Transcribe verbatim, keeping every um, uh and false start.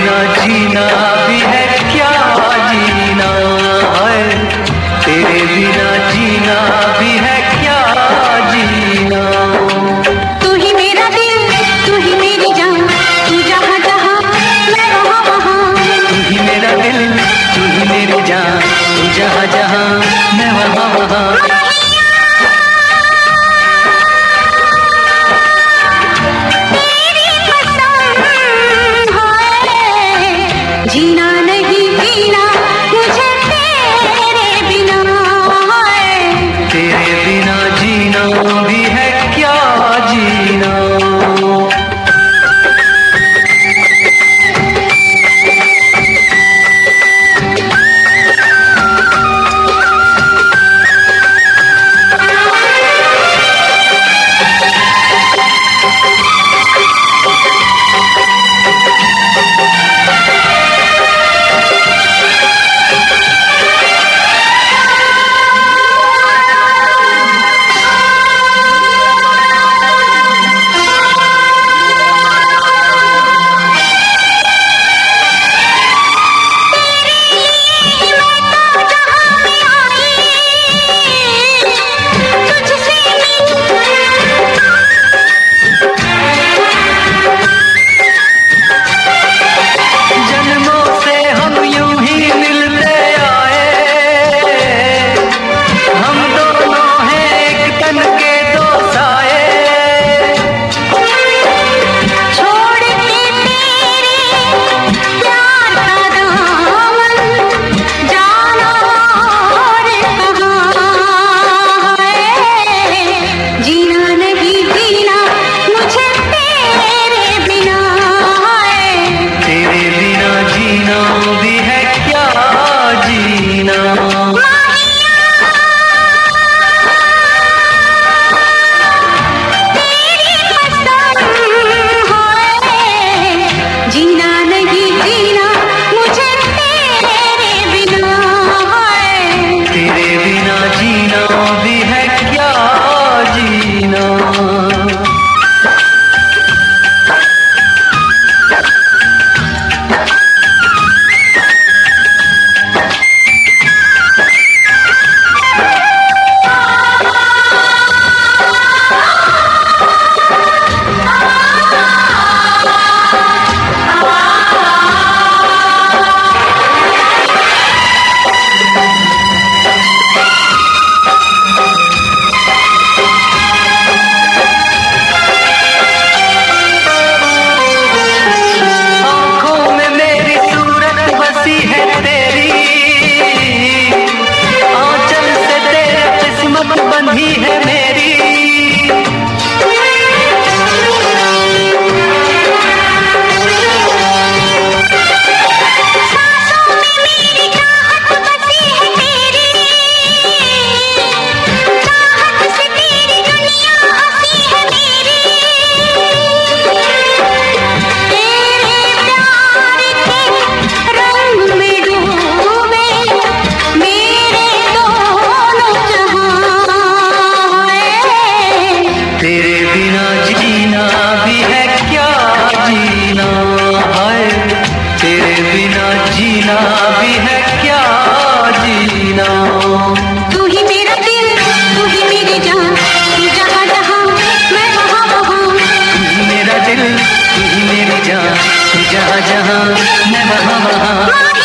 बिना जीना भी है क्या जीना है, तेरे बिना जीना भी है क्या जीना। तू ही मेरा दिल, तू ही मेरी जान, तू जहाँ जहाँ मैं वहाँ वहाँ। तू ही मेरा दिल, तू ही मेरी जान, तू जहाँ जहाँ मैं वहाँ वहाँ। जीना नहीं जीना मुझे तेरे बिना है, तेरे बिना जीना भी है क्या जीना। बंधी है मेरी जीना भी है क्या जीना। तू ही मेरा दिल, तू ही मेरी जान, तू जहाँ जहाँ मैं वहाँ वहाँ। तू ही मेरा दिल, तू ही मेरी जान, तू जहाँ जहाँ मैं वहाँ वहाँ।